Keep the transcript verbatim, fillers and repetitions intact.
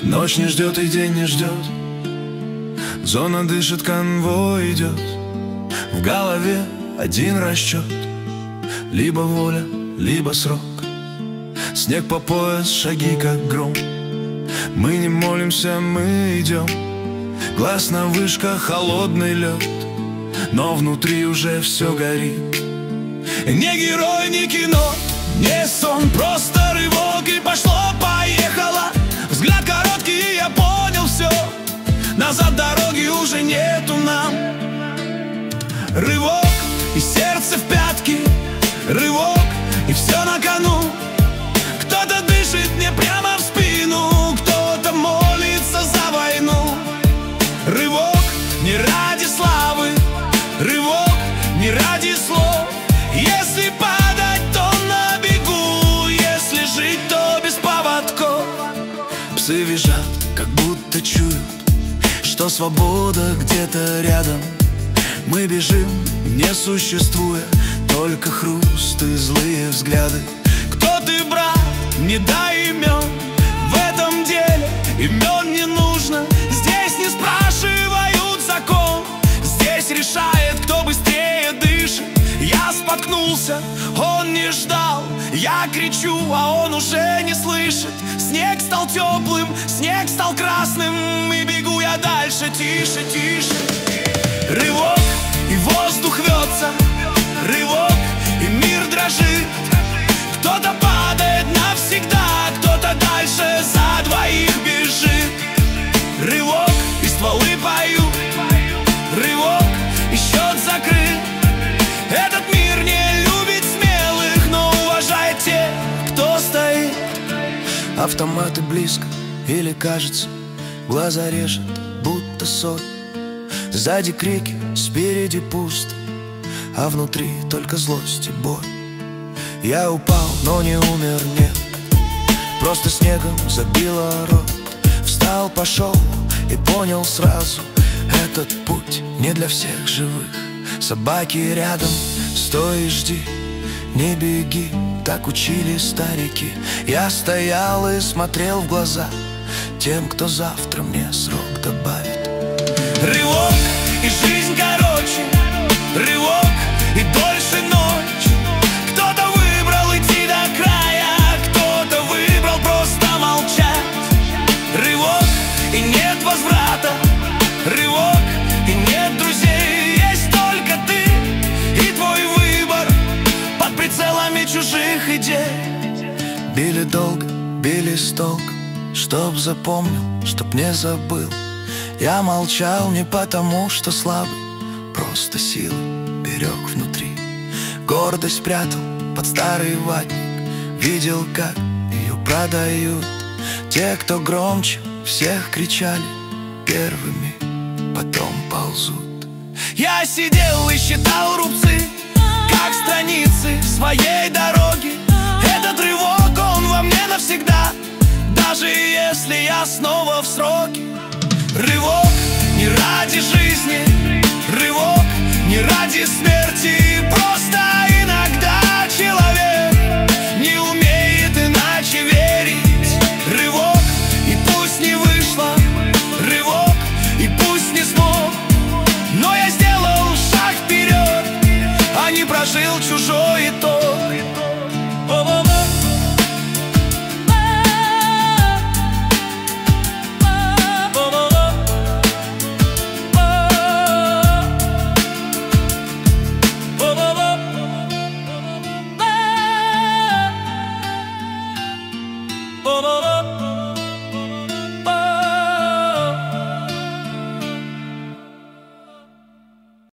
Ночь не ждет и день не ждет. Зона дышит, конвой идет. В голове один расчет: либо воля, либо срок. Снег по пояс, шаги как гром. Мы не молимся, мы идем. Глаз на вышках, холодный лед, но внутри уже все горит. Не герой, не кино, не сон, просто рывок, и пошло-поехало. Взгляд короткий, и я понял все. Назад дороги уже нету нам. Рывок, и сердце в пятки. Рывок, и все на кону. Кто-то дышит мне прямо в спину, кто-то молится за войну. Рывок не ради славы, рывок не ради слов. Если падать, то на бегу, если жить, то без поводков. Псы визжат, как будто чуют, что свобода где-то рядом. Мы бежим, не существуя, только хруст и злые взгляды. Кто ты, брат? Не дай имен в этом деле, имен не нужно. Здесь не спрашивают закон, здесь решает, кто быстрее дышит. Я споткнулся, он не ждал. Я кричу, а он уже не слышит. Снег стал теплым, снег стал красным, и бегу я дальше, тише, тише. Рывок, и воздух рвется. Рывок, и мир дрожит. Кто-то падает навсегда, кто-то дальше за двоих бежит. Рывок, и стволы поют. Рывок, и счет закрыт. Этот мир не любит смелых, но уважает тех, кто стоит. Автоматы близко, или кажется, глаза режет, будто соль. Сзади крики, спереди пусто, а внутри только злость и боль. Я упал, но не умер, нет, просто снегом забило рот. Встал, пошел и понял сразу: этот путь не для всех живых. Собаки рядом, стой и жди, не беги, так учили старики. Я стоял и смотрел в глаза тем, кто завтра мне срок добавит. Рывок, и жизнь короче. Рывок, и дольше ночь. Кто-то выбрал идти до края, кто-то выбрал просто молчать. Рывок, и нет возврата. Рывок, и нет друзей. Есть только ты и твой выбор под прицелами чужих идей. Били долго, били с толком, чтоб запомнил, чтоб не забыл. Я молчал не потому, что слабый, просто силы берег внутри. Гордость прятал под старый ватник, видел, как ее продают. Те, кто громче всех кричали, первыми потом ползут. Я сидел и считал рубцы, как страницы своей дороги. Этот рывок, он во мне навсегда, даже если я снова в сроке. Рывок не ради жизни, рывок не ради смерти, просто